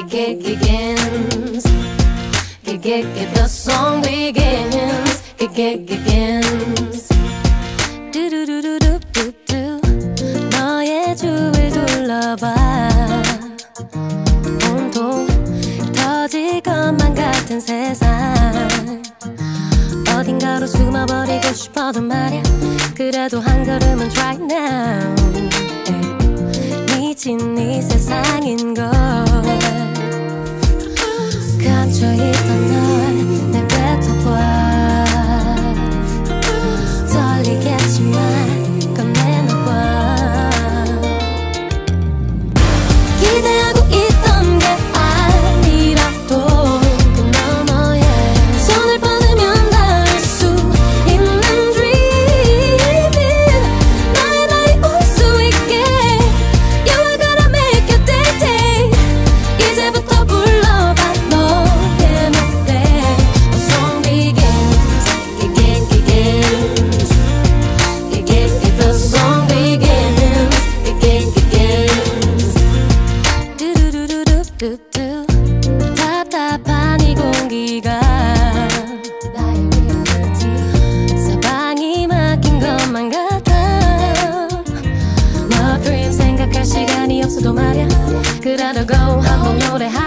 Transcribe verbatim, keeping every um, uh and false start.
Get, begins. Get, get, get, the song begins. Get, get, begins. 두두두두두두두 너의 주위를 둘러봐. 온통 터질 것만 같은 세상. 어딘가로 숨어버리고 싶어도 말야. 그래도 한 걸음은 try now. 미친 이 세상인걸. 갇혀있던 널 내뱉어봐. 떨리겠지만 꺼내놔봐. 기대하고 있던 게 아니라도 그 너머에 손을 뻗으면 닿을 수 있는 dreaming. 너의 나의 올 수 있게 You're gonna make your day day. 이제부터 불러봐 너의 노래. A song begins. Get, get, begins. Get, get, get, the song begins. Get, get, begins. 두두두두두두 답답한 이 공기가 나의 reality. 사방이 막힌 것만 같아. 너 dream 생각할 시간이 없어도 말야. 그러려고 한번 노래하